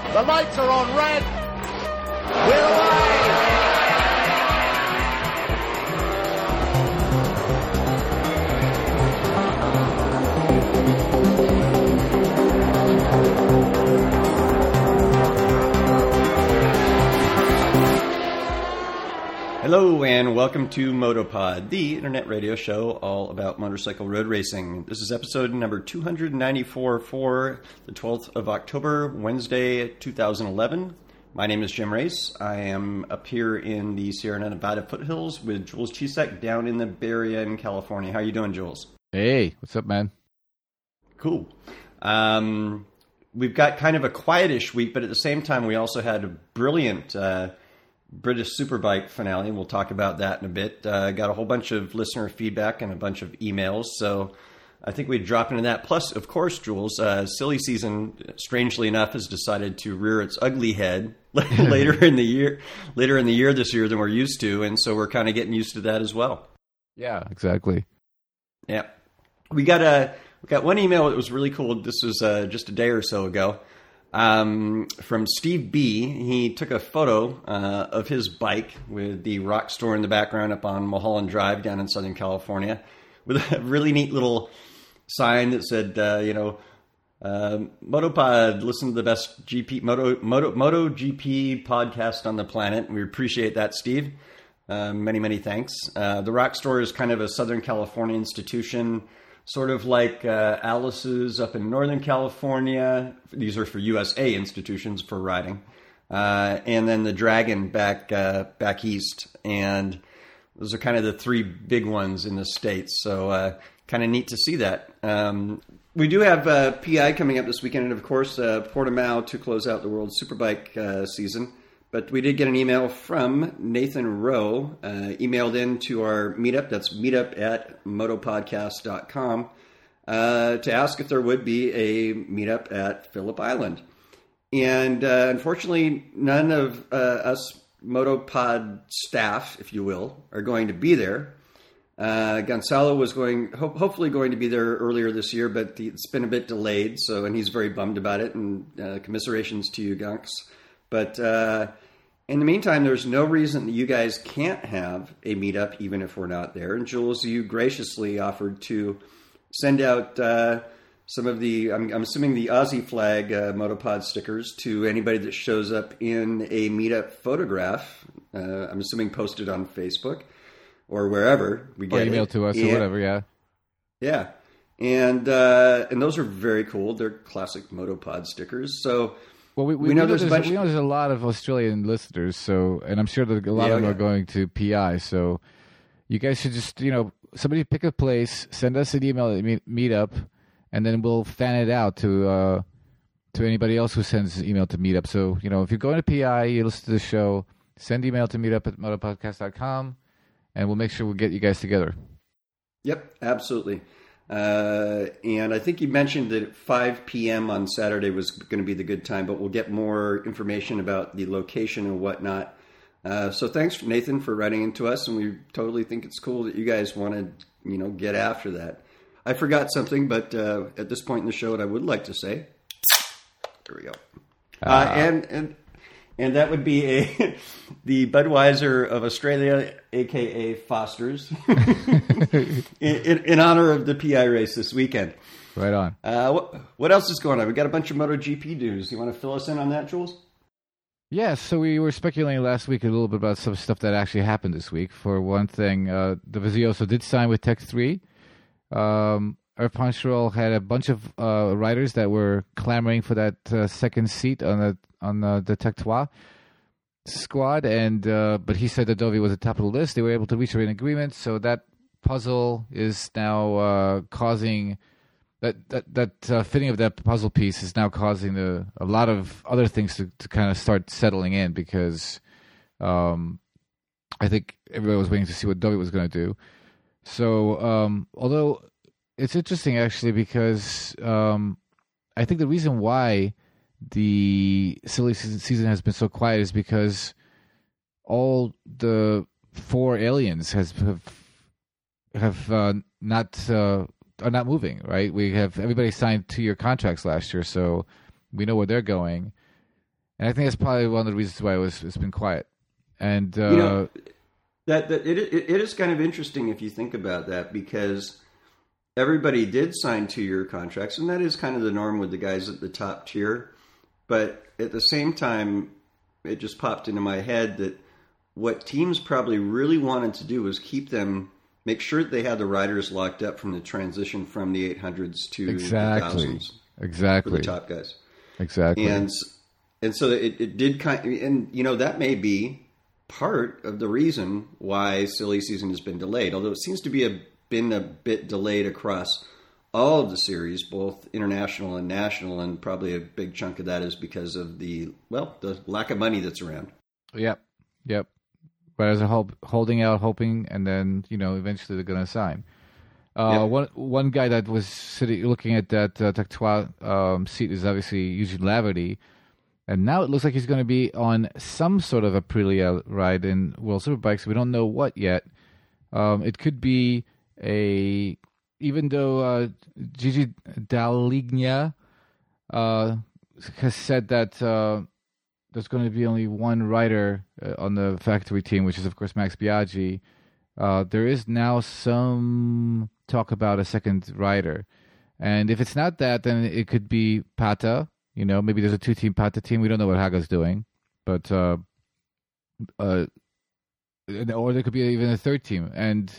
The lights are on red. We're away. Hello and welcome to Motopod, the internet radio show all about motorcycle road racing. This is episode number 294 for the 12th of October, Wednesday, 2011. My name is Jim Race. I am up here in the Sierra Nevada foothills with Jules Chisek down in the Bay Area in California. How are you doing, Jules? Hey, what's up, man? Cool. We've got kind of a quietish week, but at the same time, we also had a brilliant British Superbike finale, and we'll talk about that in a bit. Got a whole bunch of listener feedback and a bunch of emails, so I think we'd drop into that. Plus, of course, Jules, silly season, strangely enough, has decided to rear its ugly head later in the year this year than we're used to, and so we're kind of getting used to that as well. Yeah, exactly. Yeah, we got one email that was really cool. This was just a day or so ago. From Steve B. He took a photo of his bike with the Rock Store in the background up on Mulholland Drive down in Southern California with a really neat little sign that said, Motopod, listen to the best MotoGP podcast on the planet. We appreciate that, Steve. Many, many thanks. The Rock Store is kind of a Southern California institution, sort of like Alice's up in Northern California. These are for USA institutions for riding. And then the Dragon back east. And those are kind of the three big ones in the States. So kind of neat to see that. We do have PI coming up this weekend. And, of course, Portimao to close out the World Superbike season. But we did get an email from Nathan Rowe, emailed in to our meetup. That's meetup@motopodcast.com, to ask if there would be a meetup at Phillip Island. And unfortunately, none of us Motopod staff, if you will, are going to be there. Gonzalo was hopefully going to be there earlier this year, but it's been a bit delayed. And he's very bummed about it. And commiserations to you, Gunks. But in the meantime, there's no reason that you guys can't have a meetup, even if we're not there. And Jules, you graciously offered to send out some of the, I'm assuming the Aussie flag Motopod stickers to anybody that shows up in a meetup photograph. I'm assuming posted on Facebook or wherever we get or email it. To us or whatever, yeah. Yeah. And those are very cool. They're classic Motopod stickers. So well, we know there's a lot of Australian listeners, and I'm sure that a lot of them are going to PI. So you guys should just, somebody pick a place, send us an email at Meetup, and then we'll fan it out to anybody else who sends an email to Meetup. So, if you're going to PI, you listen to the show, send email to meetup@motopodcast.com, and we'll make sure we'll get you guys together. Yep, absolutely. And I think you mentioned that 5 p.m. on Saturday was going to be the good time, but we'll get more information about the location and whatnot. So thanks, Nathan, for writing into us, and we totally think it's cool that you guys want to, get after that. I forgot something, but at this point in the show, what I would like to say, there we go, and that would be the Budweiser of Australia, a.k.a. Foster's, in honor of the PI race this weekend. Right on. What else is going on? We got a bunch of MotoGP news. You want to fill us in on that, Jules? Yeah, so we were speculating last week a little bit about some stuff that actually happened this week. For one thing, Dovizioso did sign with Tech 3. Irfan Sherrill had a bunch of riders that were clamoring for that second seat on the Tech 3 squad, and but he said that Dovi was at the top of the list. They were able to reach an agreement, so that puzzle is now causing that fitting of that puzzle piece is now causing a lot of other things to kind of start settling in, because I think everybody was waiting to see what Dovi was going to do. So although it's interesting actually, because I think the reason why the silly season has been so quiet is because all the four aliens are not moving, right? We have everybody signed 2-year contracts last year, so we know where they're going. And I think that's probably one of the reasons why it's been quiet. And that it is kind of interesting if you think about that, because everybody did sign 2-year contracts, and that is kind of the norm with the guys at the top tier. But at the same time, it just popped into my head that what teams probably really wanted to do was make sure that they had the riders locked up from the transition from the 800s to the 1000s. Exactly. For the top guys. Exactly. And so it did and that may be part of the reason why silly season has been delayed, although it seems to be been a bit delayed across all of the series, both international and national, and probably a big chunk of that is because of the lack of money that's around. Yep. But as a holding out, hoping, and then eventually they're going to sign. One guy that was looking at that Tech 3 seat is obviously Eugene Laverty, and now it looks like he's going to be on some sort of Aprilia ride in World Superbikes. We don't know what yet. It could be even though Gigi Dall'Igna has said that there's going to be only one rider on the factory team, which is, of course, Max Biaggi. There is now some talk about a second rider. And if it's not that, then it could be Pata. Maybe there's a 2-team Pata team. We don't know what Haga's doing. But or there could be even a third team. And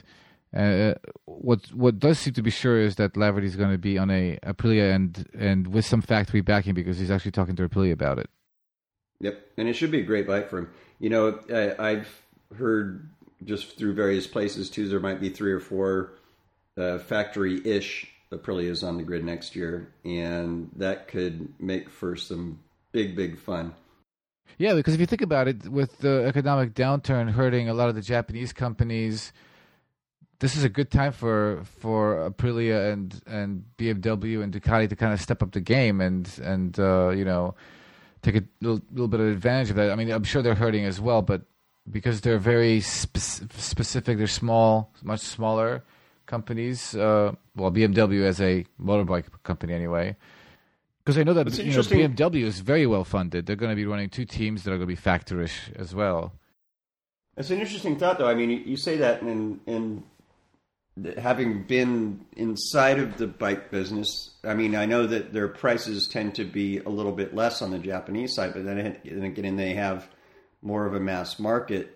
what does seem to be sure is that Laverty is going to be on a Aprilia and with some factory backing, because he's actually talking to Aprilia about it. Yep, and it should be a great bike for him. I've heard just through various places too, there might be 3 or 4 factory-ish Aprilias on the grid next year, and that could make for some big fun. Yeah, because if you think about it, with the economic downturn hurting a lot of the Japanese companies, this is a good time for Aprilia and BMW and Ducati to kind of step up the game and take a little bit of advantage of that. I mean, I'm sure they're hurting as well, but because they're very specific, they're small, much smaller companies. BMW as a motorbike company anyway. Because I know that BMW is very well funded. They're going to be running 2 teams that are going to be factorish as well. It's an interesting thought, though. I mean, you say that, and having been inside of the bike business, I mean, I know that their prices tend to be a little bit less on the Japanese side, but then again, they have more of a mass market.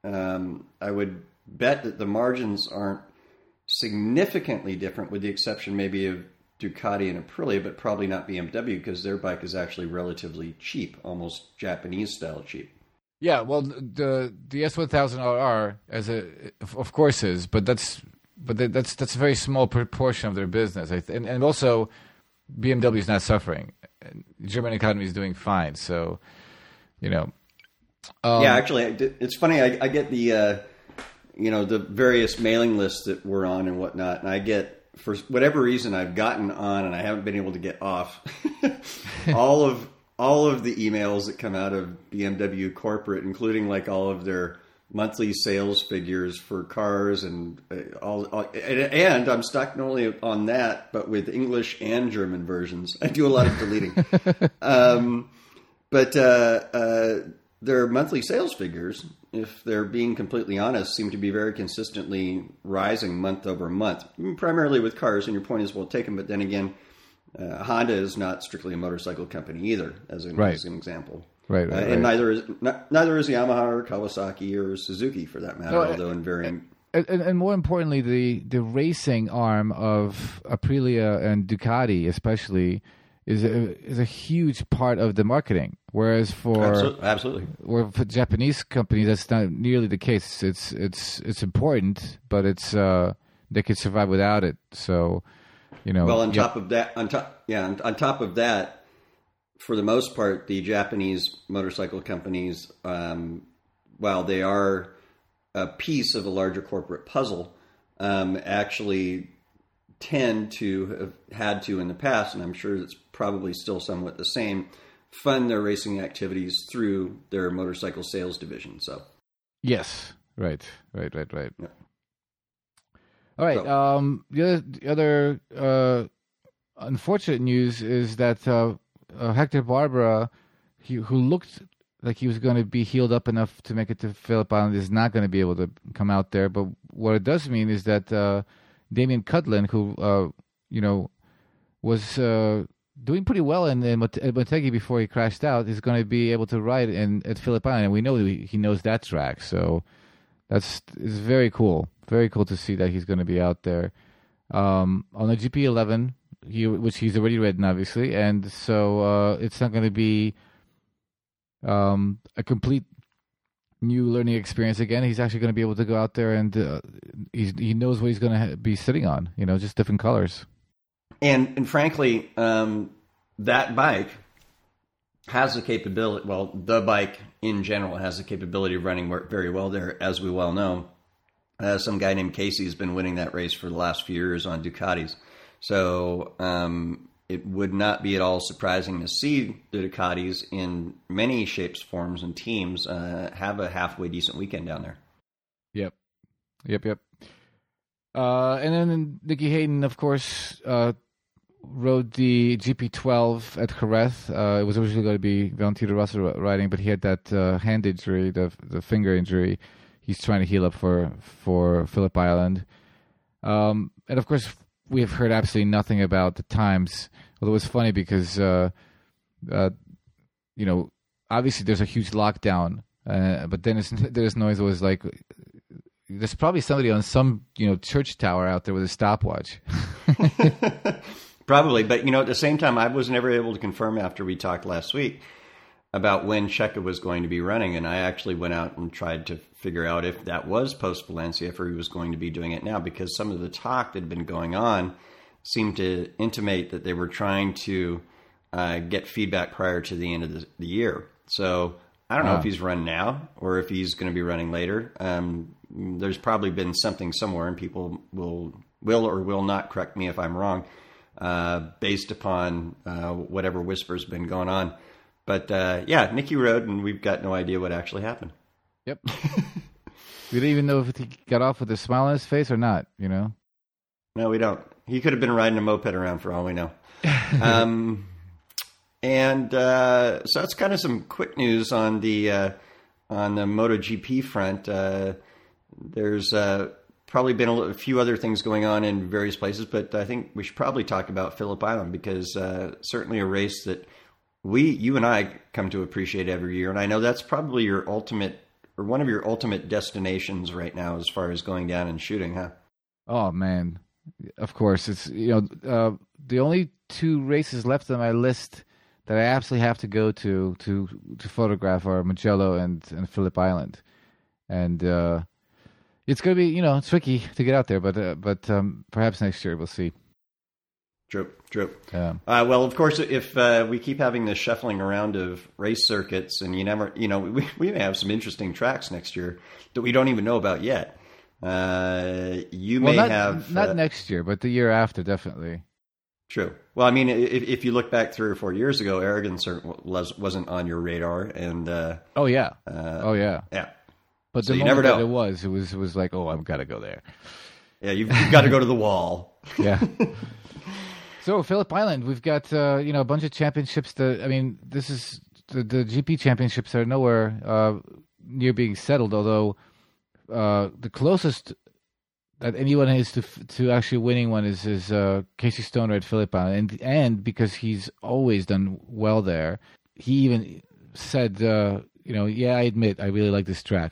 I would bet that the margins aren't significantly different, with the exception maybe of Ducati and Aprilia, but probably not BMW, because their bike is actually relatively cheap, almost Japanese style cheap. Yeah, well, the S1000RR of course is, but that's a very small proportion of their business, and also BMW is not suffering. German economy is doing fine, so yeah, actually, it's funny. I get the the various mailing lists that we're on and whatnot, and I get, for whatever reason, I've gotten on and I haven't been able to get off all of the emails that come out of BMW corporate, including like all of their monthly sales figures for cars and and I'm stuck not only on that, but with English and German versions. I do a lot of deleting. But their monthly sales figures, if they're being completely honest, seem to be very consistently rising month over month, primarily with cars. And your point is well taken, but then again, Honda is not strictly a motorcycle company either, as an example. Right. And neither is Yamaha or Kawasaki or Suzuki, for that matter, although in varying. And more importantly, the racing arm of Aprilia and Ducati, especially, is a huge part of the marketing. Whereas for Japanese companies, that's not nearly the case. It's important, but it's they could survive without it. So, Well, on top of that, for the most part, the Japanese motorcycle companies, while they are a piece of a larger corporate puzzle, actually tend to have had to in the past, and I'm sure it's probably still somewhat the same, fund their racing activities through their motorcycle sales division. So, yes, right. Yeah. All right. So, the other unfortunate news is that Hector Barbera who looked like he was going to be healed up enough to make it to Phillip Island, is not going to be able to come out there. But what it does mean is that Damian Cudlin, who was doing pretty well in Motegi before he crashed out, is going to be able to ride at Phillip Island, and we know he knows that track. So it's very cool. Very cool to see that he's going to be out there on the GP11, which he's already ridden, obviously, and so it's not going to be a complete new learning experience again. He's actually going to be able to go out there and he knows what he's going to be sitting on. Just different colors. And frankly, that bike has the capability. Well, the bike in general has the capability of running very well there, as we well know. Some guy named Casey has been winning that race for the last few years on Ducatis. So it would not be at all surprising to see the Ducatis in many shapes, forms, and teams have a halfway decent weekend down there. Yep. And then Nicky Hayden, of course, rode the GP12 at Jerez. It was originally going to be Valentino Rossi riding, but he had that hand injury, the finger injury. He's trying to heal up for Phillip Island. And of course, we have heard absolutely nothing about the times. Although it's funny because, obviously there's a huge lockdown, but then there's noise that was like, there's probably somebody on some, church tower out there with a stopwatch. Probably, but at the same time, I was never able to confirm after we talked last week about when Checa was going to be running, and I actually went out and tried to figure out if that was post Valencia, if he was going to be doing it now, because some of the talk that had been going on seemed to intimate that they were trying to get feedback prior to the end of the year. So I don't know if he's run now or if he's going to be running later. There's probably been something somewhere, and people will or will not correct me if I'm wrong, based upon whatever whisper's been going on. But Nicky rode, and we've got no idea what actually happened. Yep. We don't even know if he got off with a smile on his face or not, No, we don't. He could have been riding a moped around for all we know. And so that's kind of some quick news on the MotoGP front. There's probably been a few other things going on in various places, but I think we should probably talk about Phillip Island, because certainly a race that you and I come to appreciate every year. And I know that's probably your ultimate, or one of your ultimate destinations right now as far as going down and shooting, huh? Oh, man. Of course. It's, the only two races left on my list that I absolutely have to go to photograph are Mugello and Phillip Island. And it's going to be, tricky to get out there, but perhaps next year we'll see. True. Yeah. Well, of course, if we keep having this shuffling around of race circuits, and we may have some interesting tracks next year that we don't even know about yet. Not next year, but the year after, definitely. True. Well, I mean, if you look back 3 or 4 years ago, Aragon wasn't on your radar, and yeah. But so the you moment never know. That it was like, oh, I've got to go there. Yeah, you've got to go to the wall. Yeah. So Phillip Island, we've got a bunch of championships. This is the GP championships are nowhere near being settled. Although the closest that anyone is to actually winning one is Casey Stoner at Phillip Island, and because he's always done well there, he even said, I admit I really like this track.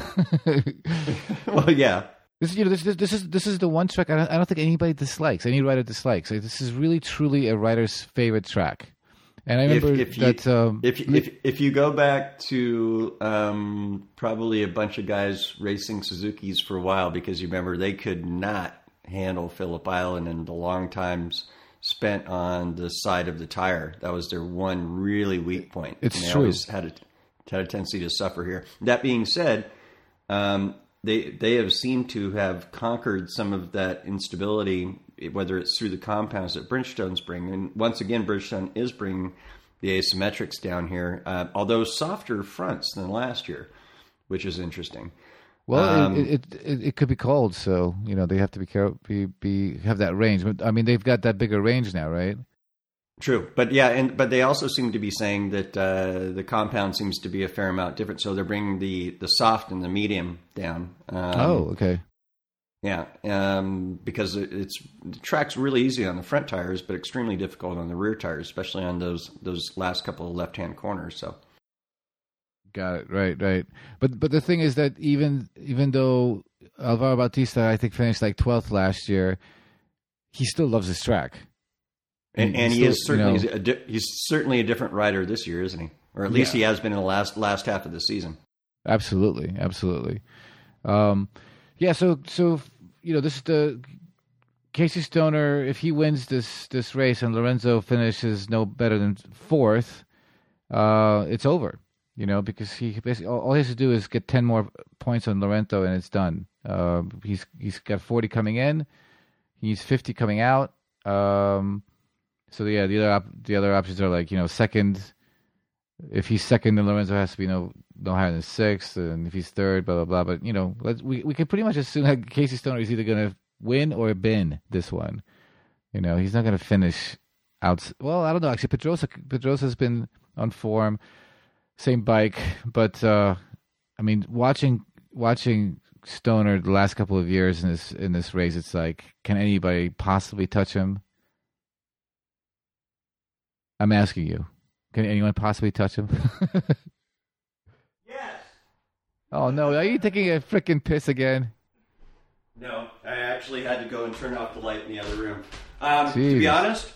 Well, yeah. This is the one track I don't think anybody dislikes. Any rider dislikes. This is really truly a rider's favorite track. And I remember if you go back to probably a bunch of guys racing Suzukis for a while, because you remember they could not handle Phillip Island and the long times spent on the side of the tire. That was their one really weak point. It's and they true. Always had a tendency to suffer here. That being said, they have seemed to have conquered some of that instability, whether it's through the compounds that Bridgestone's bringing. And once again, Bridgestone is bringing the asymmetrics down here, although softer fronts than last year, which is interesting. Well, it could be cold, so they have to be careful, have that range. But I mean, they've got that bigger range now, right? True, but yeah, but they also seem to be saying that the compound seems to be a fair amount different. So they're bringing the soft and the medium down. Okay. Yeah, because the track's really easy on the front tires, but extremely difficult on the rear tires, especially on those last couple of left-hand corners. So, got it. Right. But the thing is that even though Alvaro Bautista, I think, finished like 12th last year, he still loves his track. And he is certainly he's certainly a different rider this year, isn't he? Or at least he has been in the last half of the season. Absolutely. Yeah. So this is the Casey Stoner. If he wins this race and Lorenzo finishes no better than 4th, it's over. Because he basically all he has to do is get 10 more points on Lorenzo and it's done. He's got 40 coming in, he's 50 coming out. So yeah, the other options are like second. If he's second, then Lorenzo has to be no higher than 6th, and if he's third, blah blah blah. But we can pretty much assume that Casey Stoner is either going to win or bin this one. He's not going to finish out. Well, I don't know. Actually, Pedrosa's been on form, same bike, but watching Stoner the last couple of years in this race, it's like, can anybody possibly touch him? I'm asking you. Can anyone possibly touch him? Yes. Oh, no. Are you taking a freaking piss again? No. I actually had to go and turn off the light in the other room. To be honest,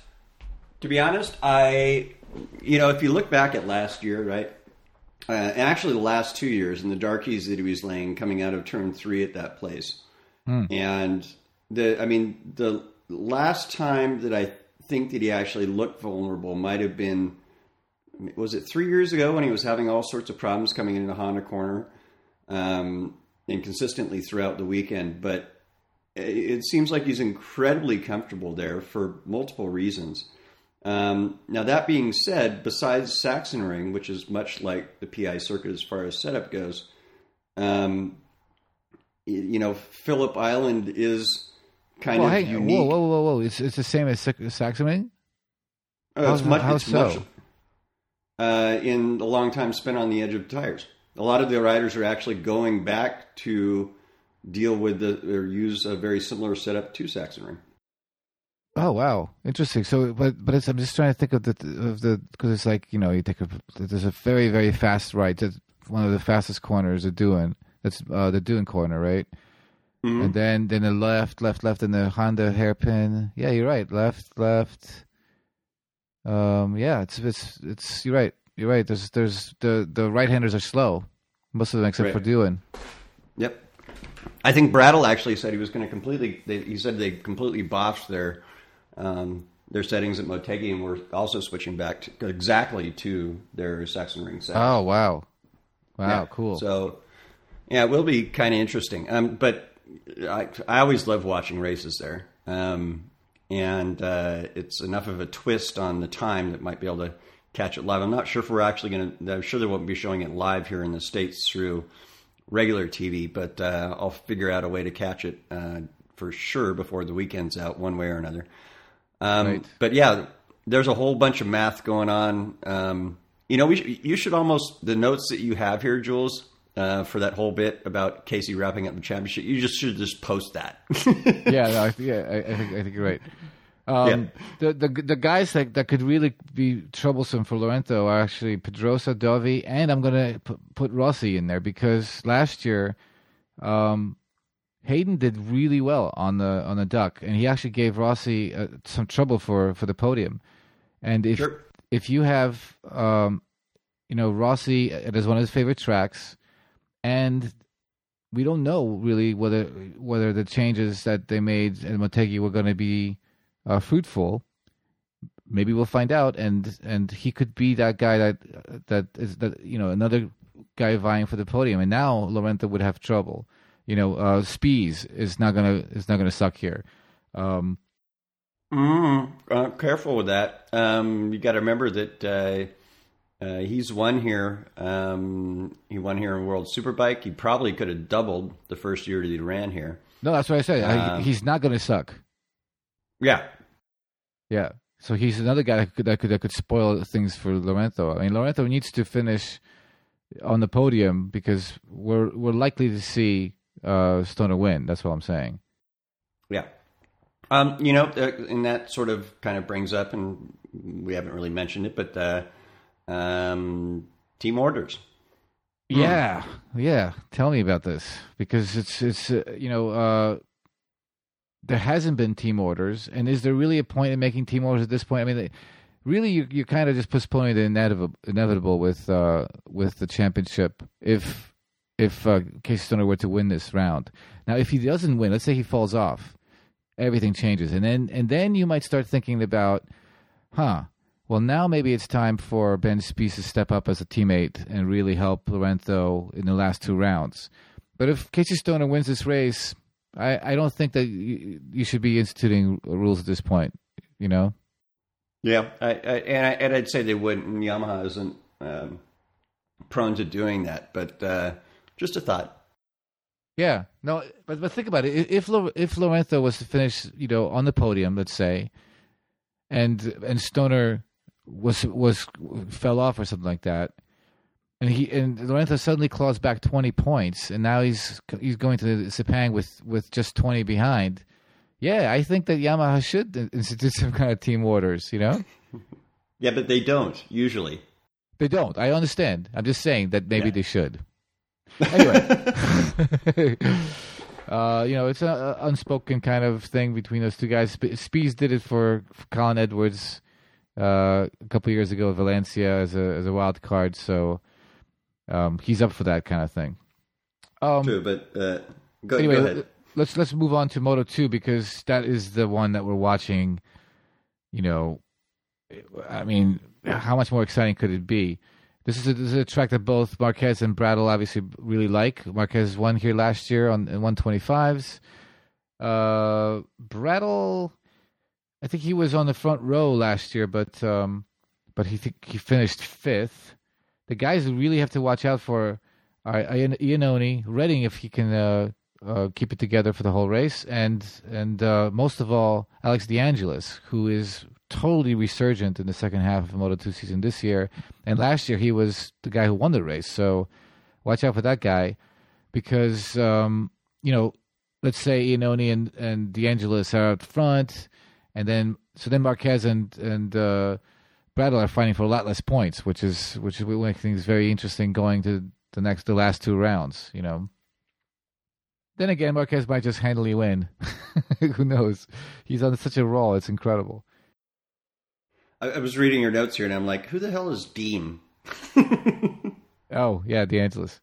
if you look back at last year, right? Actually, the last 2 years and the darkies that he was laying coming out of turn 3 at that place. And the last time that I think that he actually looked vulnerable might have been, was it 3 years ago when he was having all sorts of problems coming into Honda Corner and consistently throughout the weekend. But it seems like he's incredibly comfortable there for multiple reasons. Now, that being said, besides Sachsenring, which is much like the PI circuit as far as setup goes, Phillip Island is kind of unique. Whoa. It's the same as Sachsenring? It's much in the long time spent on the edge of the tires. A lot of the riders are actually going back to deal with or use a very similar setup to Sachsenring. Oh wow, interesting. So, but I'm just trying to think of the because it's like there's a very very fast right. That's one of the fastest corners of Deun. That's the Deun corner, right? Mm-hmm. And then the left, and the Honda hairpin. Yeah, you're right. Left. Yeah, it's you're right. You're right. There's the right-handers are slow, most of them except for Deun. Yep. I think Brattle actually said he was going to he said they completely botched their settings at Motegi and were also switching back exactly to their Sachsenring settings. Oh wow, yeah. Cool. So yeah, it will be kind of interesting. But I always love watching races there. And it's enough of a twist on the time that might be able to catch it live. I'm not sure if we're actually I'm sure they won't be showing it live here in the States through regular TV, but I'll figure out a way to catch it for sure before the weekend's out, one way or another. Right. But yeah, there's a whole bunch of math going on. You should almost, the notes that you have here, Jules, for that whole bit about Casey wrapping up the championship, you should just post that. I think you're right. The guys that could really be troublesome for Lorenzo are actually Pedrosa, Dovi, and I'm going to put Rossi in there because last year Hayden did really well on the duck, and he actually gave Rossi some trouble for the podium. And if you have Rossi, it is one of his favorite tracks, and we don't know really whether the changes that they made in Motegi were going to be fruitful. Maybe we'll find out, and he could be that guy that is another guy vying for the podium. And now Lorenzo would have trouble. Spies is not gonna suck here. Careful with that. You got to remember that he's won here. He won here in World Superbike. He probably could have doubled the first year that he ran here. No, that's what I said. He's not going to suck. Yeah. Yeah. So he's another guy that could spoil things for Lorenzo. I mean, Lorenzo needs to finish on the podium because we're likely to see Stoner win. That's what I'm saying. Yeah. And that sort of kind of brings up, and we haven't really mentioned it, but team orders. Yeah. Tell me about this because it's there hasn't been team orders, and is there really a point in making team orders at this point? I mean, really, you kind of just postponing the inevitable with the championship if Casey Stoner were to win this round. Now, if he doesn't win, let's say he falls off, everything changes, and then you might start thinking about, well, now maybe it's time for Ben Spies to step up as a teammate and really help Lorenzo in the last two rounds. But if Casey Stoner wins this race, I don't think that you should be instituting rules at this point, you know? Yeah, and I'd say they wouldn't. Yamaha isn't prone to doing that, but just a thought. Yeah, no, but think about it. If Lorenzo was to finish, on the podium, let's say, and Stoner fell off or something like that, and Lorenzo suddenly claws back 20 points, and now he's going to Sepang with just 20 behind. Yeah, I think that Yamaha should institute some kind of team orders, Yeah, but they don't usually. They don't. I understand. I'm just saying that maybe they should. Anyway, it's an unspoken kind of thing between those two guys. Spies did it for Colin Edwards a couple of years ago at Valencia as a wild card, so he's up for that kind of thing. True, but go ahead. Let's move on to Moto2 because that is the one that we're watching. I mean, how much more exciting could it be? This is a track that both Marquez and Bradl obviously really like. Marquez won here last year in 125s. Bradl, I think he was on the front row last year, but he finished fifth. The guys who really have to watch out for are Iannone, Redding if he can keep it together for the whole race, and most of all, Alex DeAngelis, who is totally resurgent in the second half of the Moto2 season this year. And last year, he was the guy who won the race. So watch out for that guy because, let's say Iannone and DeAngelis are out front, and then Marquez and Bradl are fighting for a lot less points, which will make things very interesting going to the last two rounds, Then again, Marquez might just handily win. Who knows? He's on such a roll. It's incredible. I was reading your notes here, and I'm like, who the hell is Dean? Oh, yeah, DeAngelis.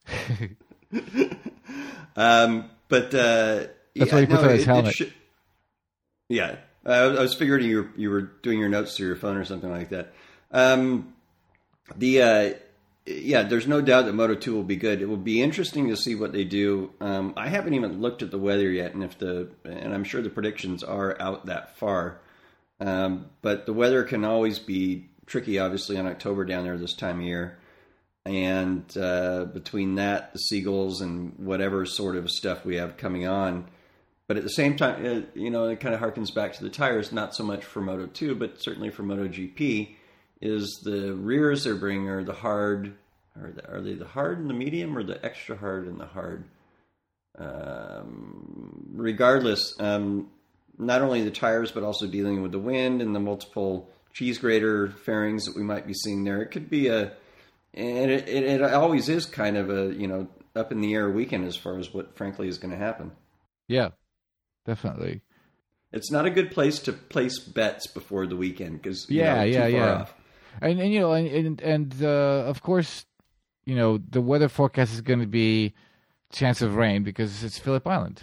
But that's why he puts on his helmet. Yeah. I was figuring you were doing your notes through your phone or something like that. There's no doubt that Moto2 will be good. It will be interesting to see what they do. I haven't even looked at the weather yet, and I'm sure the predictions are out that far. But the weather can always be tricky, obviously, in October down there this time of year. And between that, the Seagulls, and whatever sort of stuff we have coming on. But at the same time, it kind of harkens back to the tires, not so much for Moto2, but certainly for MotoGP, is the rears they're bringing are the hard. Are they the hard and the medium, or the extra hard and the hard? Regardless, not only the tires, but also dealing with the wind and the multiple cheese grater fairings that we might be seeing there. It could be and it always is kind of a, up in the air weekend as far as what frankly is going to happen. Yeah, definitely. It's not a good place to place bets before the weekend because too far off. And of course, the weather forecast is going to be chance of rain because it's Phillip Island,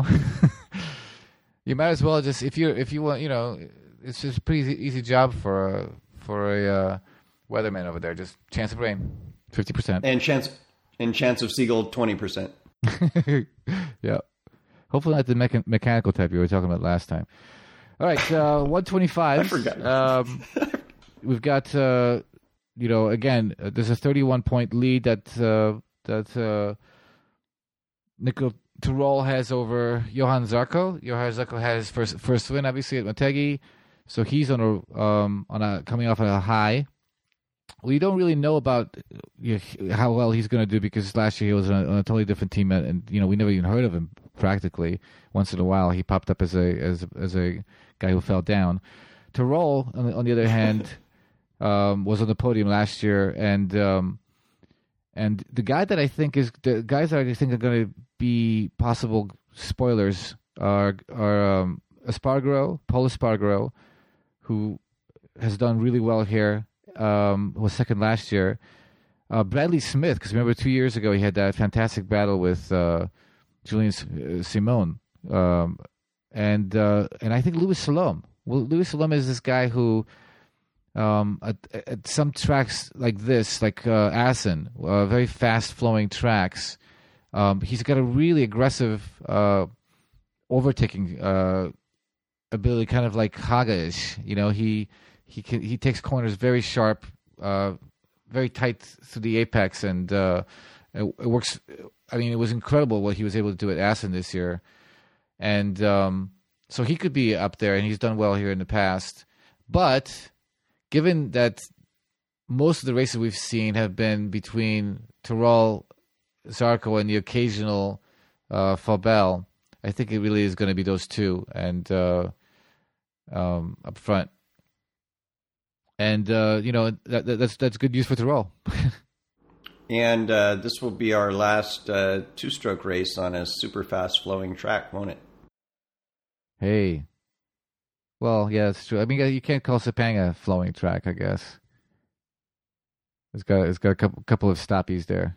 You might as well just if you want, it's just a pretty easy job for a weatherman over there. Just chance of rain, 50%, and chance of seagull 20%. Yeah, hopefully not the mechanical type you were talking about last time. All right, 125. I forgot. We've got again, there's a 31-point lead that Nico Tirol has over Johan Zarco. Johan Zarco has his first win, obviously, at Motegi. So he's on a coming off a high. We don't really know about how well he's going to do because last year he was on a totally different team, and we never even heard of him practically. Once in a while, he popped up as a guy who fell down. Tyrrell, on the other hand, was on the podium last year, and the guy that I think is the guys that I think are going to be possible spoilers are Espargaro, Paul Espargaro, who has done really well here. Was second last year. Bradley Smith, because remember 2 years ago he had that fantastic battle with Julian Simon, and I think Louis Salom. Well, Louis Salom is this guy who at some tracks like this, like Assen, very fast flowing tracks, he's got a really aggressive overtaking ability, kind of like Haga-ish. He takes corners very sharp, very tight to the apex, and it works. I mean, it was incredible what he was able to do at Assen this year, and so he could be up there, and he's done well here in the past. But given that most of the races we've seen have been between Tyrrell, Zarco, and the occasional Faubel, I think it really is going to be those two, and up front. And that's good news for Tyrrell. And this will be our last two-stroke race on a super fast flowing track, won't it? Hey, well, yeah, it's true. I mean, you can't call Sepang a flowing track, I guess. It's got a couple of stoppies there.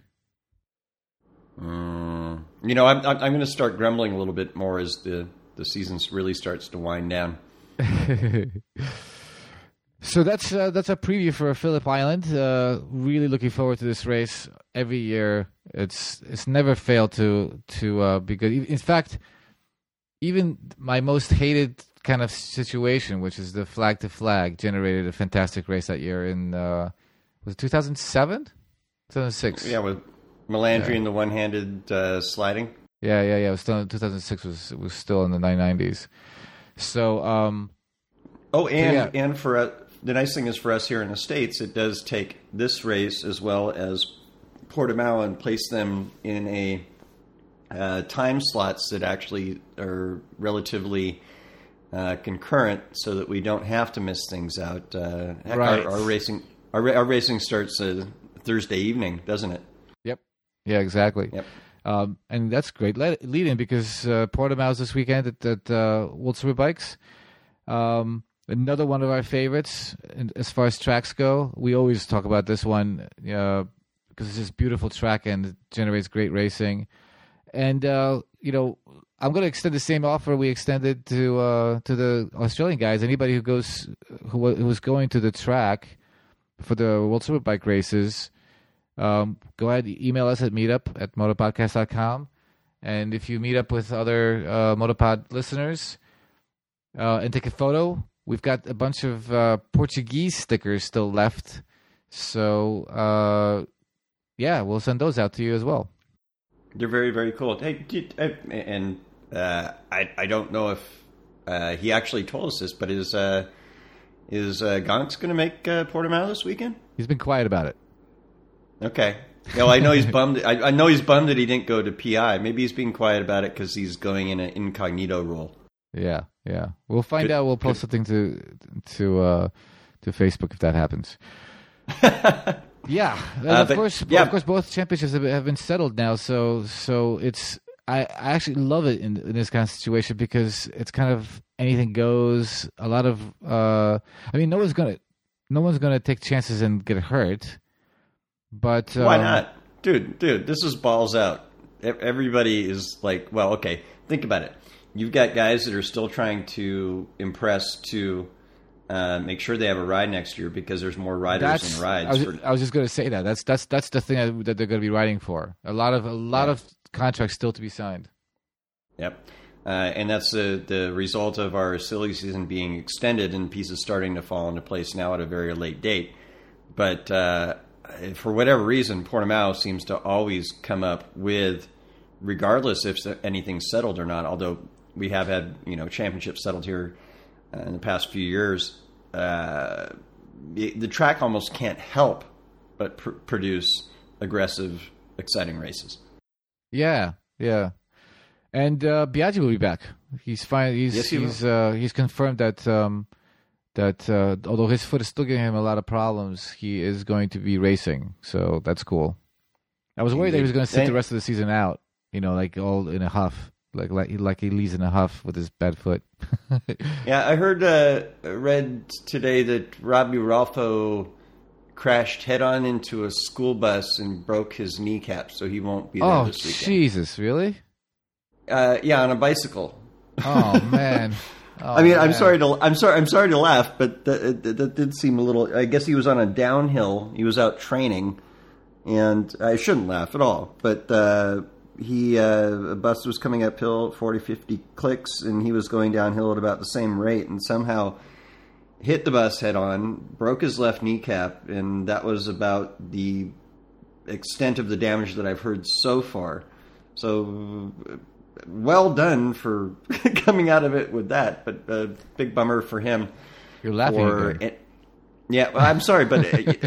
I'm going to start grumbling a little bit more as the season really starts to wind down. So that's a preview for Phillip Island. Really looking forward to this race every year. It's never failed to be good. In fact, even my most hated kind of situation, which is the flag to flag, generated a fantastic race that year in was it 2007, 2006? Yeah, with Melandri and the one-handed sliding. Yeah. It was still 2006. Was still in the 990s. So. And for the nice thing is for us here in the States, it does take this race as well as Portimao and place them in a time slots that actually are relatively concurrent, so that we don't have to miss things out. Right. Our racing starts Thursday evening, doesn't it? Yep. Yeah, exactly. Yep. And that's great lead in because Portimao's this weekend at World Superbikes. Another one of our favorites as far as tracks go. We always talk about this one because it's just beautiful track and it generates great racing. And I'm going to extend the same offer we extended to the Australian guys. Anybody who was going to the track for the World Superbike races, go ahead, email us at meetup@motopodcast.com. And if you meet up with other Motopod listeners and take a photo, we've got a bunch of Portuguese stickers still left. So, we'll send those out to you as well. They're very, very cool. Hey, I don't know if he actually told us this, but is Gonks going to make Portimao this weekend? He's been quiet about it. Okay. Well, I know he's bummed. I know he's bummed that he didn't go to PI. Maybe he's being quiet about it because he's going in an incognito role. Yeah. We'll find out. We'll post something to Facebook if that happens. Yeah, of course, both championships have been settled now. So it's I actually love it in this kind of situation because it's kind of anything goes. A lot of no one's gonna take chances and get hurt. But why not, dude? This is balls out. Everybody is like, well, okay. Think about it. You've got guys that are still trying to impress to make sure they have a ride next year because there's more riders than rides. I was just going to say that. That's the thing that they're going to be riding for. A lot of contracts still to be signed. Yep. And that's the result of our silly season being extended and pieces starting to fall into place now at a very late date. But for whatever reason, Portimao seems to always come up with, regardless if anything's settled or not, although we have had championships settled here in the past few years, the track almost can't help but produce aggressive, exciting races. Yeah. And Biaggi will be back. He's fine. He's confirmed that although his foot is still giving him a lot of problems, he is going to be racing. So that's cool. I was worried that he was going to sit the rest of the season out. Like all in a huff, like he leaves in a huff with his bad foot. Yeah, I read today that Robbie Ralpho crashed head-on into a school bus and broke his kneecap, so he won't be there this weekend. Oh, Jesus, really? Yeah, on a bicycle. Oh man. I mean, man. I'm sorry to laugh, but that did seem a little. I guess he was on a downhill. He was out training, and I shouldn't laugh at all. But a bus was coming uphill, 40, 50 clicks, and he was going downhill at about the same rate, and somehow hit the bus head on, broke his left kneecap, and that was about the extent of the damage that I've heard so far. So, well done for coming out of it with that, but a big bummer for him. You're laughing. Yeah, well, I'm sorry, but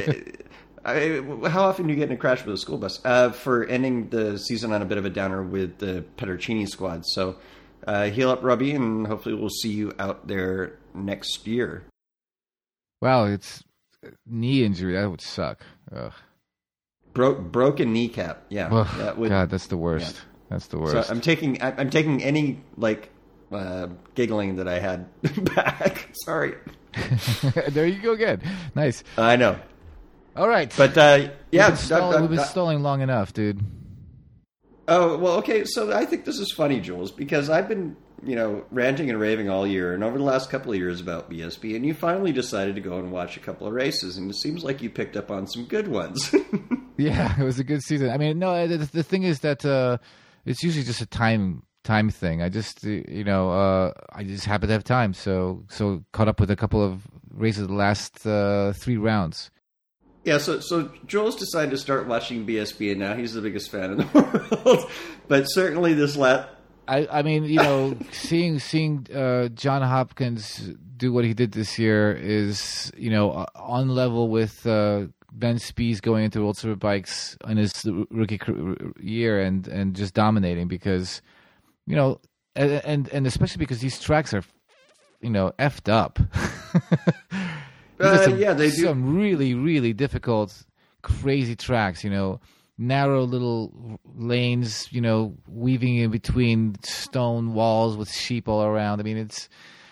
how often do you get in a crash with a school bus? For ending the season on a bit of a downer with the Pedercini squad. So, heal up, Robbie, and hopefully we'll see you out there next year. Wow, it's knee injury. That would suck. Ugh. Broken kneecap. Yeah. God, that's the worst. Yeah. That's the worst. So I'm taking any giggling that I had back. Sorry. There you go again. Nice. I know. All right. But we've been stalling long enough, dude. Oh, well, okay. So I think this is funny, Jules, because I've been ranting and raving all year and over the last couple of years about BSB, and you finally decided to go and watch a couple of races, and it seems like you picked up on some good ones. Yeah, it was a good season. I mean, no, the thing is that it's usually just a time thing. I just I just happen to have time, so caught up with a couple of races the last 3 rounds. Yeah, so Joel's decided to start watching BSB, and now he's the biggest fan in the world. But certainly this last. I mean, seeing John Hopkins do what he did this year is, on level with Ben Spies going into World Superbikes in his rookie year and just dominating because, and especially because these tracks are, effed up. They do some really, really difficult, crazy tracks, narrow little lanes, weaving in between stone walls with sheep all around. I mean, it's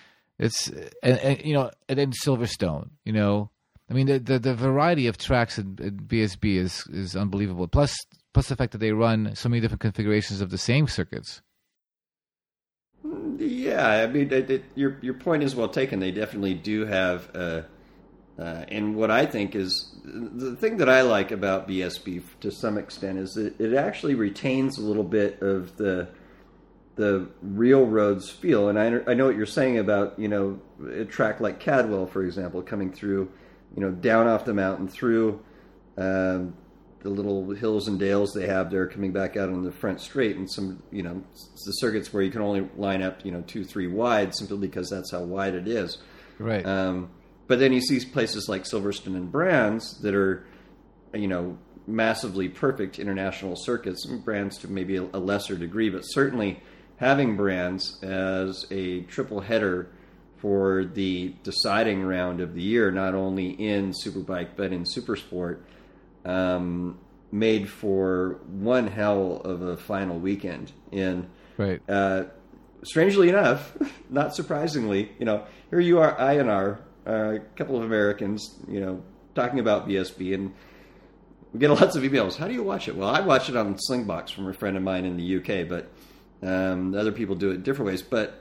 and then Silverstone, I mean, the variety of tracks at BSB is unbelievable. Plus the fact that they run so many different configurations of the same circuits. Yeah, I mean, your point is well taken. They definitely do have. And what I think is the thing that I like about BSB to some extent is that it actually retains a little bit of the real roads feel. And I know what you're saying about a track like Cadwell, for example, coming through down off the mountain through the little hills and dales they have there, coming back out on the front straight, and some the circuits where you can only line up 2-3 wide simply because that's how wide it is. Right. But then you see places like Silverstone and Brands that are, massively perfect international circuits, and Brands to maybe a lesser degree, but certainly having Brands as a triple header for the deciding round of the year, not only in Superbike but in Supersport, made for one hell of a final weekend. And right. Strangely enough, not surprisingly, here you are, INR. A couple of Americans, talking about BSB, and we get lots of emails. How do you watch it? Well, I watch it on Slingbox from a friend of mine in the UK, but other people do it different ways. But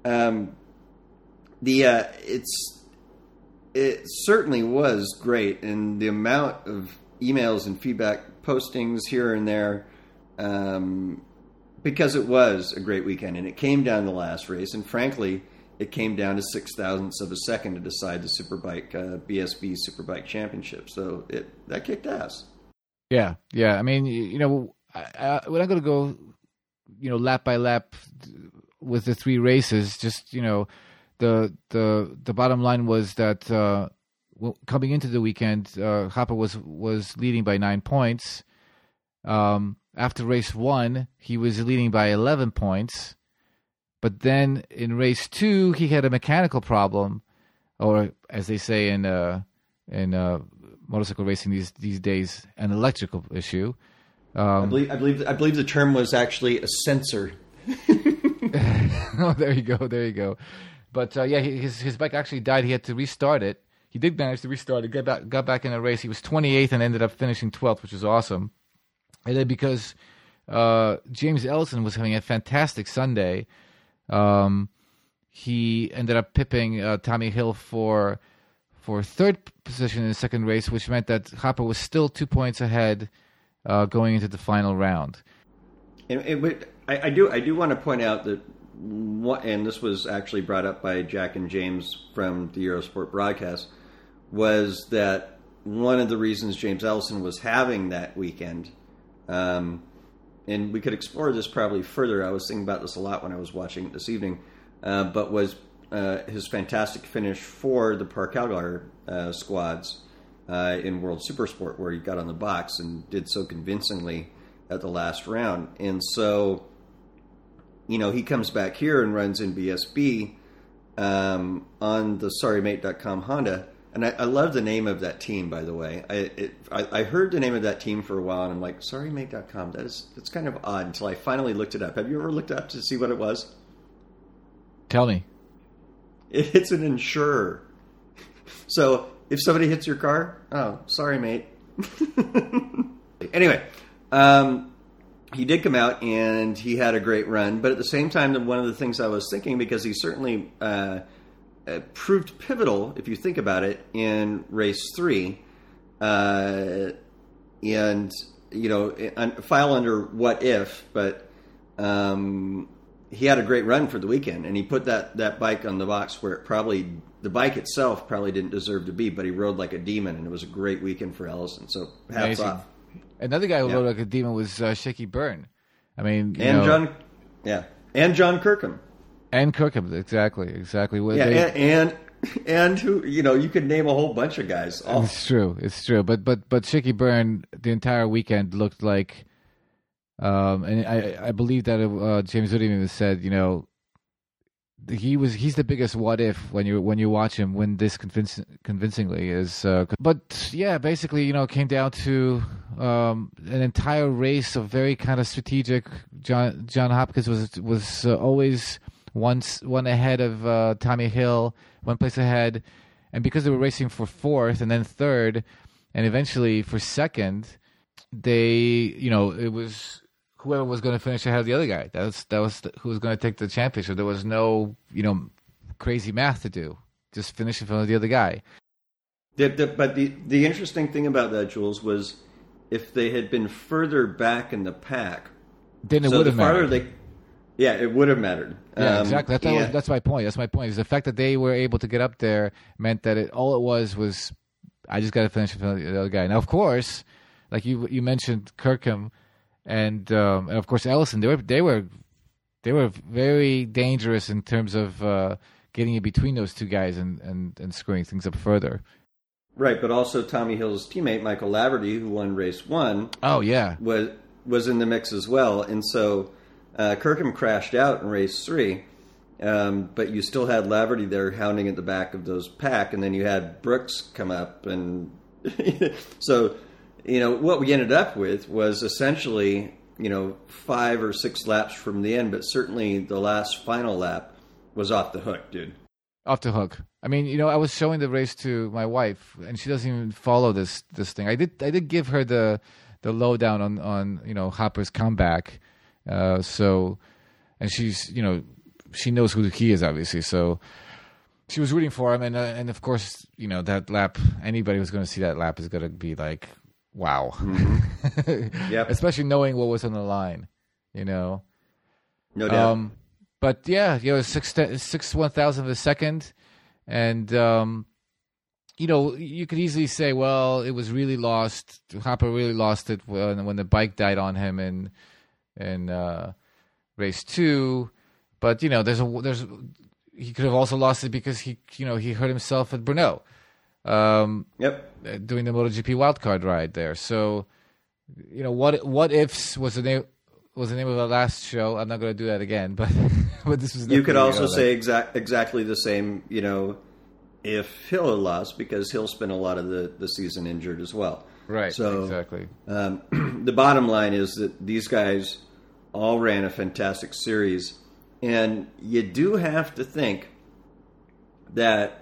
it certainly was great, and the amount of emails and feedback postings here and there, because it was a great weekend, and it came down to the last race, and frankly, it came down to 0.006 of a second to decide the Superbike BSB Superbike Championship. So that kicked ass. Yeah. I mean, we're not going to go, lap by lap with the 3 races. Just the bottom line was that coming into the weekend, Hopper was leading by 9 points. After race 1, he was leading by 11 points. But then in race 2, he had a mechanical problem, or as they say in motorcycle racing these days, an electrical issue. I believe the term was actually a sensor. Oh, there you go. But his bike actually died. He had to restart it. He did manage to restart it. Got back in the race. He was 28th and ended up finishing 12th, which is awesome. And then because James Ellison was having a fantastic Sunday, he ended up pipping Tommy Hill for third position in the second race, which meant that Hopper was still 2 points ahead going into the final round. And I do want to point out that, and this was actually brought up by Jack and James from the Eurosport broadcast, was that one of the reasons James Ellison was having that weekend, and we could explore this probably further. I was thinking about this a lot when I was watching it this evening, but was his fantastic finish for the Park Algar squads in World Supersport, where he got on the box and did so convincingly at the last round. And so, he comes back here and runs in BSB on the SorryMate.com Honda. And I love the name of that team, by the way. I heard the name of that team for a while, and I'm like, SorryMate.com, that's kind of odd, until I finally looked it up. Have you ever looked it up to see what it was? Tell me. It's an insurer. So if somebody hits your car, oh, sorry, mate. Anyway, he did come out and he had a great run. But at the same time, one of the things I was thinking, because he certainly proved pivotal, if you think about it, in race 3, and file under what if, but he had a great run for the weekend, and he put that bike on the box where the bike itself probably didn't deserve to be, but he rode like a demon, and it was a great weekend for Ellison. So hats off. Another guy who rode like a demon was Shaky Byrne. I mean, John Kirkham. And Kirkham, exactly. And who, you could name a whole bunch of guys. Oh. It's true. But Shaky Byrne, the entire weekend looked like, and I believe that James Wood even said, he's the biggest what if when you watch him win this convincingly is. But yeah, basically, it came down to an entire race of very kind of strategic. John Hopkins was always one ahead of Tommy Hill, one place ahead, and because they were racing for fourth and then third, and eventually for second, it was whoever was going to finish ahead of the other guy. That was who was going to take the championship. There was no crazy math to do. Just finish in front of the other guy. But the interesting thing about that, Jules, was if they had been further back in the pack, then it would have mattered. It would have mattered. Yeah, exactly. That's my point. That's my point. Is the fact that they were able to get up there meant that all it was I just got to finish in front of the other guy. Now, of course, like you mentioned, Kirkham and of course Ellison. They were very dangerous in terms of getting in between those two guys and screwing things up further. Right, but also Tommy Hill's teammate Michael Laverty, who won race 1. Oh yeah, was in the mix as well, and so. Kirkham crashed out in race 3, but you still had Laverty there hounding at the back of those pack, and then you had Brooks come up, and so what we ended up with was essentially 5 or 6 laps from the end, but certainly the last final lap was off the hook, dude. Off the hook. I mean, I was showing the race to my wife, and she doesn't even follow this thing. I did give her the lowdown on Hopper's comeback. And she's, she knows who he is, obviously. So she was rooting for him. And of course, that lap, anybody who's going to see that lap is going to be like, wow. Mm-hmm. Yep. Especially knowing what was on the line, No doubt. But yeah, 6/1000 of a second. And, you could easily say, well, it was really lost. Hopper really lost it when the bike died on him in race 2, but there's he could have also lost it because he hurt himself at Brno. Doing the MotoGP wildcard ride there. So, what ifs was the name of the last show. I'm not going to do that again, but this was. You could also say exactly the same. If Hill had lost, because Hill spent a lot of the season injured as well. Right. So exactly. The bottom line is that these guys all ran a fantastic series, and you do have to think that.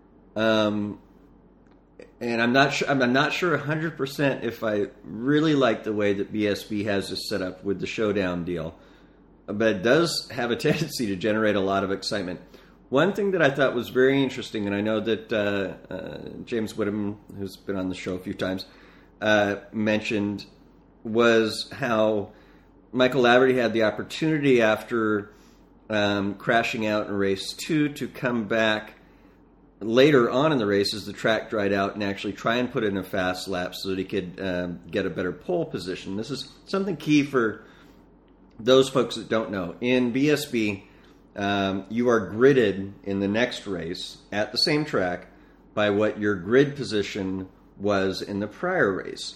And I'm not sure 100% if I really like the way that BSB has this set up with the showdown deal, but it does have a tendency to generate a lot of excitement. One thing that I thought was very interesting, and I know that James Whittam, who's been on the show a few times, mentioned, was how Michael Laverty had the opportunity after crashing out in race 2 to come back later on in the race as the track dried out and actually try and put in a fast lap so that he could get a better pole position. This is something key for those folks that don't know. In BSB, you are gridded in the next race at the same track by what your grid position was in the prior race.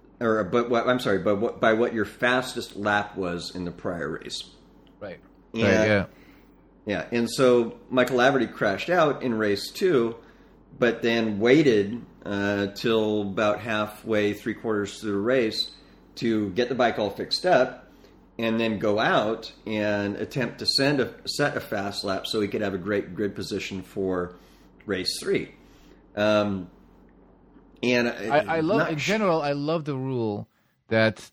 By what your fastest lap was in the prior race. Right. Yeah, and so Michael Laverty crashed out in race 2, but then waited till about halfway, 3/4 through the race to get the bike all fixed up, and then go out and attempt to set a fast lap so he could have a great grid position for race 3. And I love in general. I love the rule that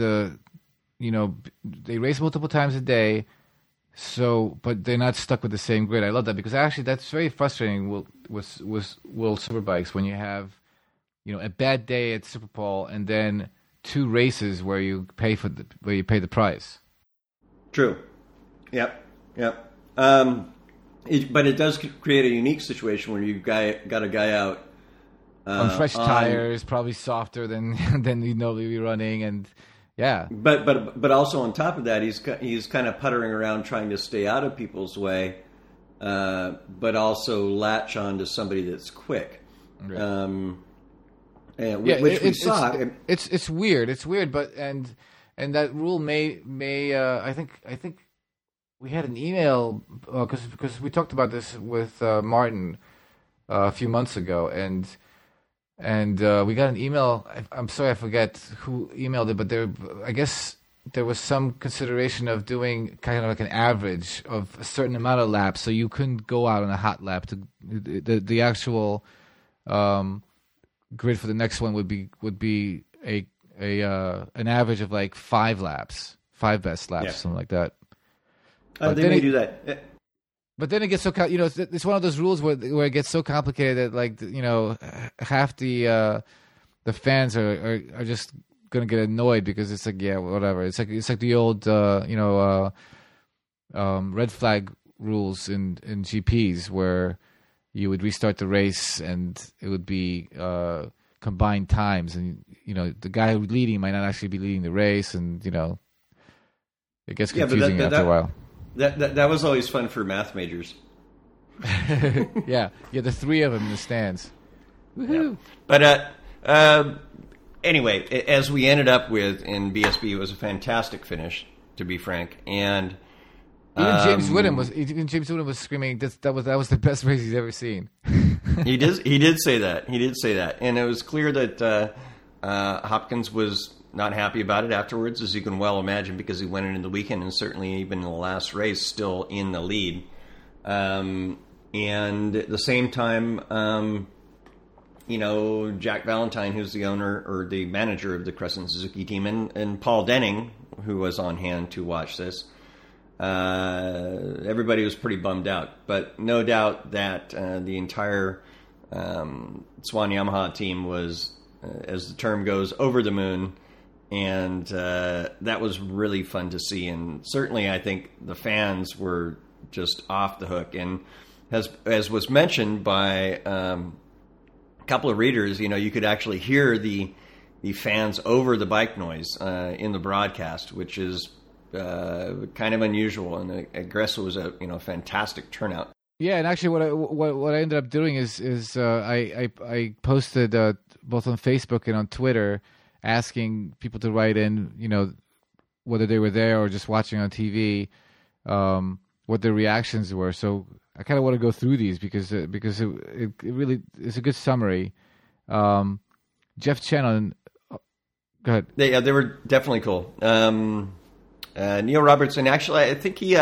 they race multiple times a day. So, but they're not stuck with the same grid. I love that because actually that's very frustrating with World Superbikes when you have, a bad day at Superpole and then 2 races where you pay the price. True. Yep. But it does create a unique situation where you've got a guy out on fresh tires, probably softer than you'll be running, and. Yeah, but also on top of that, he's kind of puttering around trying to stay out of people's way, but also latch on to somebody that's quick. Right. Which we saw. It's weird. It's weird, but and that rule may I think we had an email because we talked about this with Martin a few months ago, and we got an email. I'm sorry, I forget who emailed it, but I guess there was some consideration of doing kind of like an average of a certain amount of laps, so you couldn't go out on a hot lap. The actual grid for the next one would be an average of like 5 laps, 5 best laps, something like that. They may do that. But then it gets so it's one of those rules where it gets so complicated that half the fans are just gonna get annoyed because it's like whatever. It's like the old red flag rules in GPs where you would restart the race and it would be combined times, and the guy who's leading might not actually be leading the race, and it gets confusing after a while. That was always fun for math majors. yeah, the 3 of them in the stands. Woohoo! Yeah. But anyway, as we ended up with in BSB, it was a fantastic finish, to be frank. And even James Whittam was screaming that was the best race he's ever seen. He did say that, and it was clear that Hopkins was not happy about it afterwards, as you can well imagine, because he went into the weekend and certainly even in the last race still in the lead. And at the same time, Jack Valentine, who's the owner or the manager of the Crescent Suzuki team, and Paul Denning, who was on hand to watch this, everybody was pretty bummed out. But no doubt that the entire Swan Yamaha team was, as the term goes, over the moon. And that was really fun to see. And certainly I think the fans were just off the hook. And as was mentioned by a couple of readers, you could actually hear the fans over the bike noise in the broadcast, which is kind of unusual. And I guess it was a fantastic turnout. Yeah, and actually, what I ended up doing is I posted both on Facebook and on Twitter, asking people to write in, whether they were there or just watching on TV, what their reactions were. So I kind of want to go through these because it really is a good summary. Jeff Chen on, go ahead. They were definitely cool. Neil Robertson, actually, I think he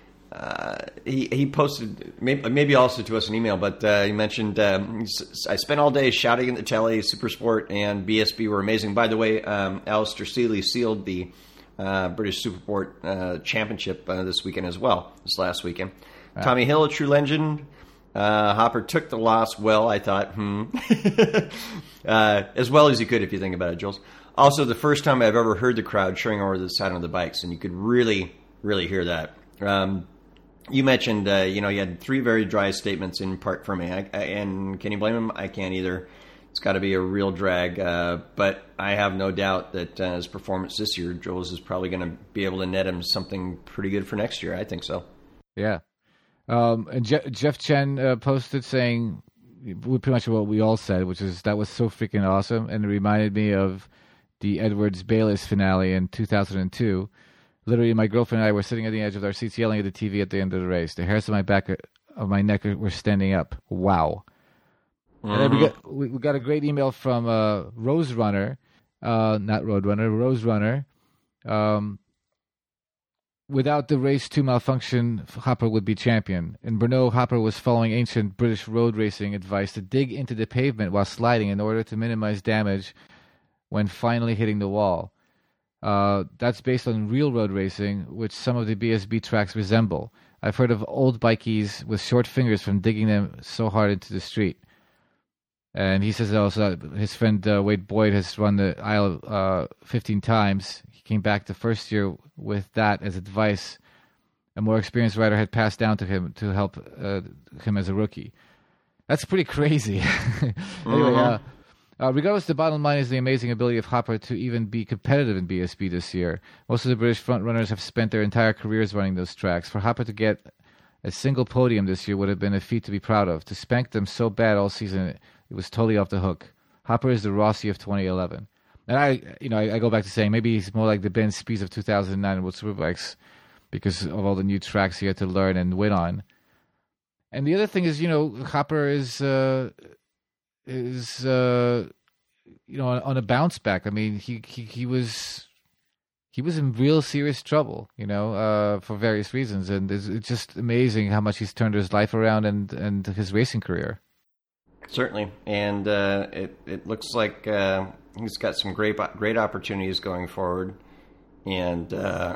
posted maybe also to us an email, but he mentioned I spent all day shouting at the telly. Supersport and BSB were amazing. By the way, Alistair Seeley sealed the British Supersport championship this weekend as well. This last weekend, Tommy Hill, a true legend. Hopper took the loss well, I thought, as well as he could if you think about it, Jules. Also, the first time I've ever heard the crowd cheering over the side of the bikes, and you could really, really hear that. You mentioned, you had 3 very dry statements in part for me, and can you blame him? I can't either. It's got to be a real drag, but I have no doubt that his performance this year, Jules, is probably going to be able to net him something pretty good for next year. I think so. Yeah. And Jeff Chen posted saying pretty much what we all said, which is that was so freaking awesome, and it reminded me of the Edwards Bayliss finale in 2002. Literally, my girlfriend and I were sitting at the edge of our seats yelling at the TV at the end of the race. The hairs on my back of my neck were standing up. Wow. Mm-hmm. And then we got a great email from Rose Runner, not Roadrunner, Rose Runner. Without the race 2 malfunction, Hopper would be champion. In Brno, Hopper was following ancient British road racing advice to dig into the pavement while sliding in order to minimize damage when finally hitting the wall. That's based on real road racing, which some of the BSB tracks resemble. I've heard of old bikies with short fingers from digging them so hard into the street. And he says also that his friend Wade Boyd has run the aisle 15 times. He came back the first year with that as advice a more experienced rider had passed down to him to help him as a rookie. That's pretty crazy. Anyway, regardless, the bottom line is the amazing ability of Hopper to even be competitive in BSB this year. Most of the British frontrunners have spent their entire careers running those tracks. For Hopper to get a single podium this year would have been a feat to be proud of. To spank them so bad all season, it was totally off the hook. Hopper is the Rossi of 2011. And I go back to saying maybe he's more like the Ben Spies of 2009 with Superbikes because of all the new tracks he had to learn and win on. And the other thing is, Hopper is on a bounce back. I mean, he was in real serious trouble, for various reasons, and it's just amazing how much he's turned his life around and his racing career. Certainly, and it looks like he's got some great opportunities going forward, and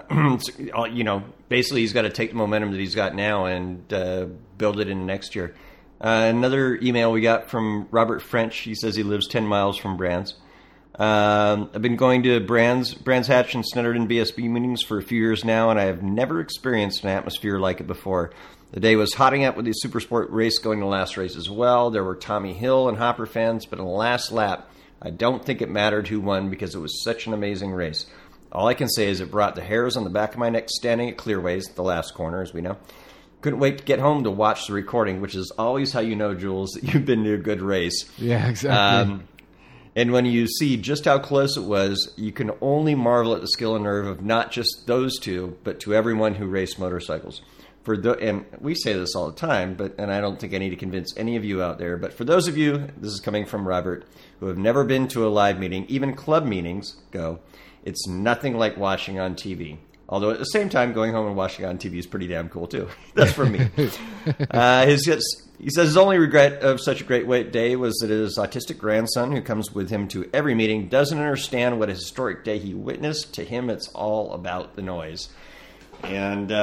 basically he's got to take the momentum that he's got now and build it into next year. Another email we got from Robert French. He says he lives 10 miles from Brands. I've been going to Brands Hatch and Snetterton BSB meetings for a few years now, and I have never experienced an atmosphere like it before. The day was hotting up with the Supersport race going to the last race as well. There were Tommy Hill and Hopper fans, but in the last lap, I don't think it mattered who won because it was such an amazing race. All I can say is it brought the hairs on the back of my neck standing at Clearways, the last corner, as we know. Couldn't wait to get home to watch the recording, which is always how you know, Jules, that you've been to a good race. Yeah, exactly. And when you see just how close it was, you can only marvel at the skill and nerve of not just those two, but to everyone who raced motorcycles. And we say this all the time, and I don't think I need to convince any of you out there, but for those of you, this is coming from Robert, who have never been to a live meeting, even club meetings, it's nothing like watching on TV. Although at the same time, going home and watching on TV is pretty damn cool too. That's from me. He says his only regret of such a great day was that his autistic grandson, who comes with him to every meeting, doesn't understand what a historic day he witnessed. To him, it's all about the noise. And,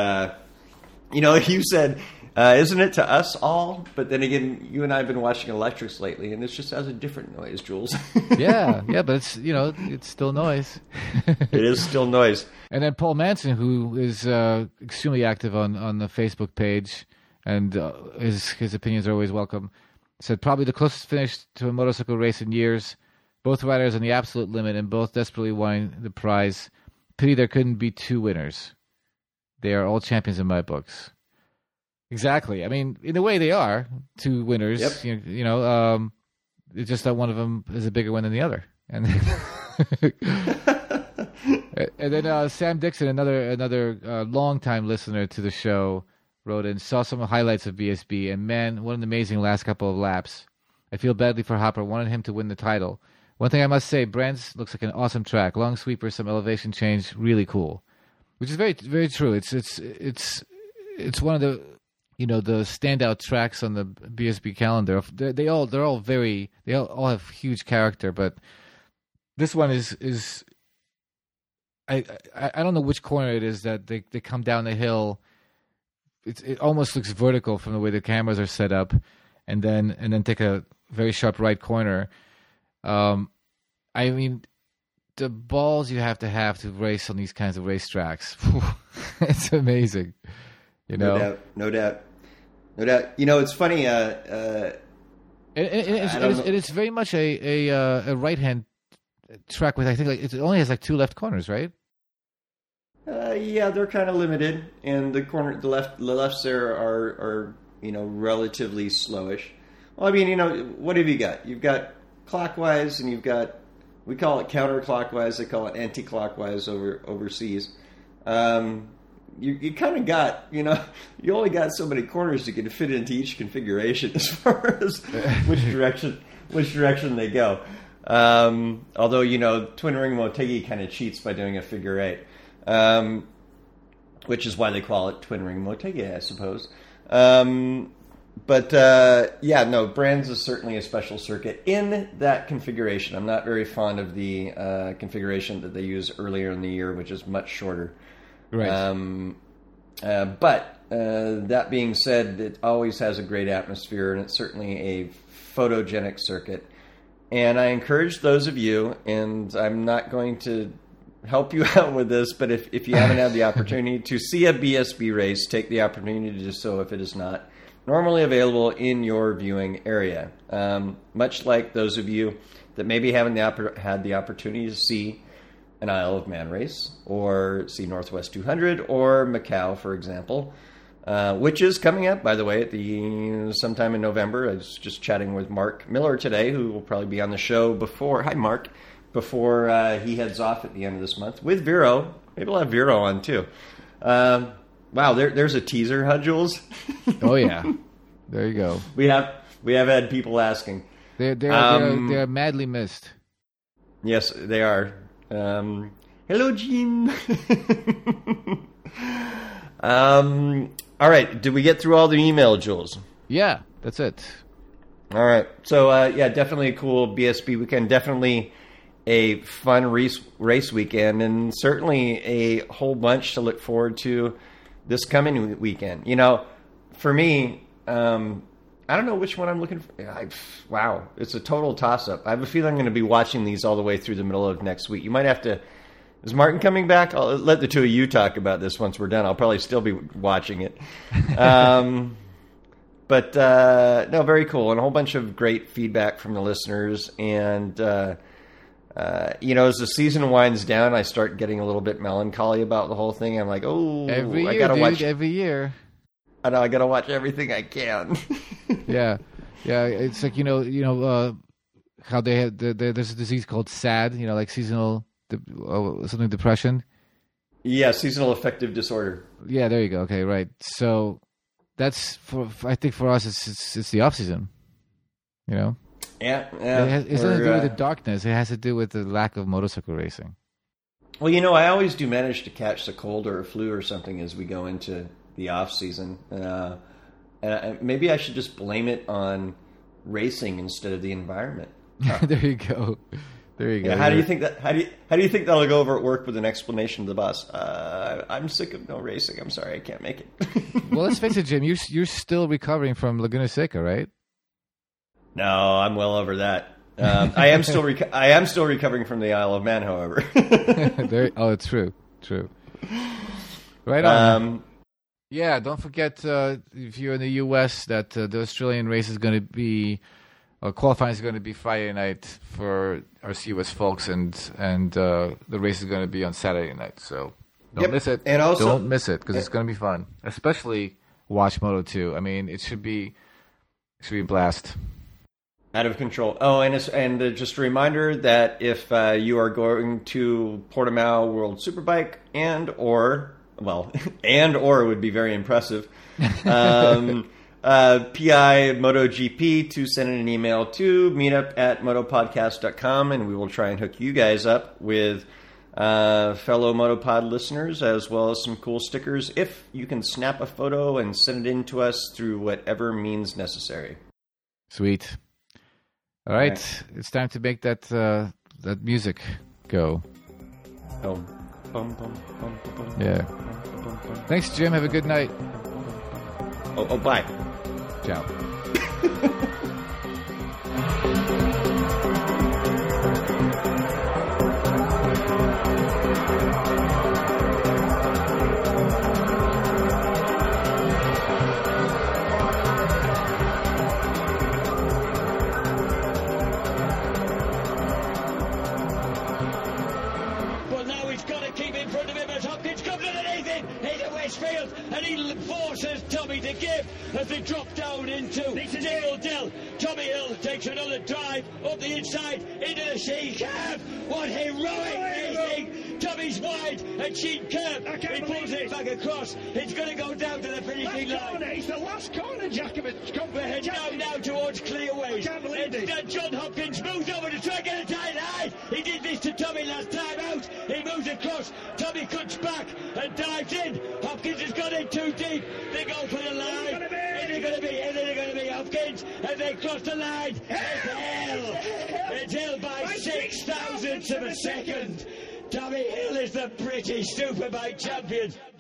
you said, isn't it to us all? But then again, you and I have been watching Electrics lately, and it just has a different noise, Jules. yeah, but it's, it's still noise. It is still noise. And then Paul Manson, who is extremely active on the Facebook page, and his opinions are always welcome, said probably the closest finish to a motorcycle race in years. Both riders on the absolute limit and both desperately wanting the prize. Pity there couldn't be two winners. They are all champions in my books. Exactly. I mean, in a way, they are two winners. Yep. It's just that one of them is a bigger one than the other. And and then Sam Dixon, another longtime listener to the show, wrote in, saw some highlights of BSB, and man, what an amazing last couple of laps. I feel badly for Hopper. Wanted him to win the title. One thing I must say, Brands looks like an awesome track. Long sweeper, some elevation change, really cool. Which is very, very true. It's one of the the standout tracks on the BSB calendar. They all have huge character, but this one is I don't know which corner it is that they come down the hill. It almost looks vertical from the way the cameras are set up, and then take a very sharp right corner. I mean, the balls you have to race on these kinds of racetracks. It's amazing. No doubt. It's funny. It's very much a right-hand track with, I think, it only has like two left corners, right? Yeah, they're kind of limited, and the lefts there are relatively slowish. Well, I mean, what have you got? You've got clockwise, and you've got, we call it counterclockwise. They call it anti-clockwise overseas. You kind of got, you only got so many corners you can fit into each configuration as far as which direction they go. Although, Twin Ring Motegi kind of cheats by doing a figure eight, which is why they call it Twin Ring Motegi, I suppose. Brands is certainly a special circuit in that configuration. I'm not very fond of the configuration that they used earlier in the year, which is much shorter. Right. But that being said, it always has a great atmosphere, and it's certainly a photogenic circuit. And I encourage those of you, and I'm not going to help you out with this, but if you haven't had the opportunity to see a BSB race, take the opportunity to do so if it is not normally available in your viewing area. Much like those of you that maybe haven't had the opportunity to see an Isle of Man race, or see Northwest 200, or Macau, for example, which is coming up, by the way, at sometime in November. I was just chatting with Mark Miller today, who will probably be on the show before he heads off at the end of this month with Vero. Maybe we'll have Vero on too. Wow, there's a teaser, huh, Jules? Oh yeah, there you go. We have had people asking. They're madly missed. Yes, they are. Hello, Gene. All right. Did we get through all the email, Jules? Yeah, that's it. All right. So, definitely a cool BSB weekend. Definitely a fun race weekend, and certainly a whole bunch to look forward to this coming weekend. For me, I don't know which one I'm looking for. Wow, it's a total toss-up. I have a feeling I'm going to be watching these all the way through the middle of next week. You might have to... Is Martin coming back? I'll let the two of you talk about this once we're done. I'll probably still be watching it. No, very cool. And a whole bunch of great feedback from the listeners. And, as the season winds down, I start getting a little bit melancholy about the whole thing. I'm like, every year. I know, I got to watch everything I can. Yeah. It's like how they have there's a disease called SAD. Like seasonal something depression. Yeah, seasonal affective disorder. Yeah, there you go. Okay, right. So that's I think for us it's the off season. Yeah. It's nothing to do with the darkness. It has to do with the lack of motorcycle racing. Well, I always do manage to catch the cold or a flu or something as we go into the off season. And maybe I should just blame it on racing instead of the environment. There you go. Yeah, how do you think that'll go over at work with an explanation to the boss? I'm sick of no racing. I'm sorry, I can't make it. Well, let's face it, Jim. You're still recovering from Laguna Seca, right? No, I'm well over that. I am still recovering from the Isle of Man, however. It's true. Right on. Yeah, don't forget if you're in the U.S. that the Australian race is going to be. Qualifying is going to be Friday night for our CUS folks, and the race is going to be on Saturday night. So don't miss it. And also, don't miss it because it's going to be fun, especially watch Moto 2. I mean, it should be a blast. Out of control. Oh, and just a reminder that if you are going to Portimao World Superbike or would be very impressive, PI MotoGP, to send an email to meetup@motopodcast.com, and we will try and hook you guys up with fellow Motopod listeners, as well as some cool stickers if you can snap a photo and send it in to us through whatever means necessary. Sweet. All right. It's time to make that music go. Oh. Bum, bum, bum, bum, bum, yeah. Bum, bum, bum. Thanks, Jim. Have a good night. Oh, bye. Ciao. And he forces Tommy to give as they drop down into Dale Dill. Tommy Hill takes another drive up the inside into the Sheen curve. What heroic racing! Tommy's wide and Sheen curve. He pulls it back across. It's going to go down to the finishing line. It's the last corner, Jacobin. We're heading now towards Clearways. John Hopkins moves over to try and get a tight line. He did this to Tommy last time out. He moves across. Tommy cuts back and dives in. Hopkins has got in too deep. They go for the line. Is it going to be Hopkins? And they cross the line. It's Hill by 6 thousandths of a second. Tommy Hill is the British Superbike champion.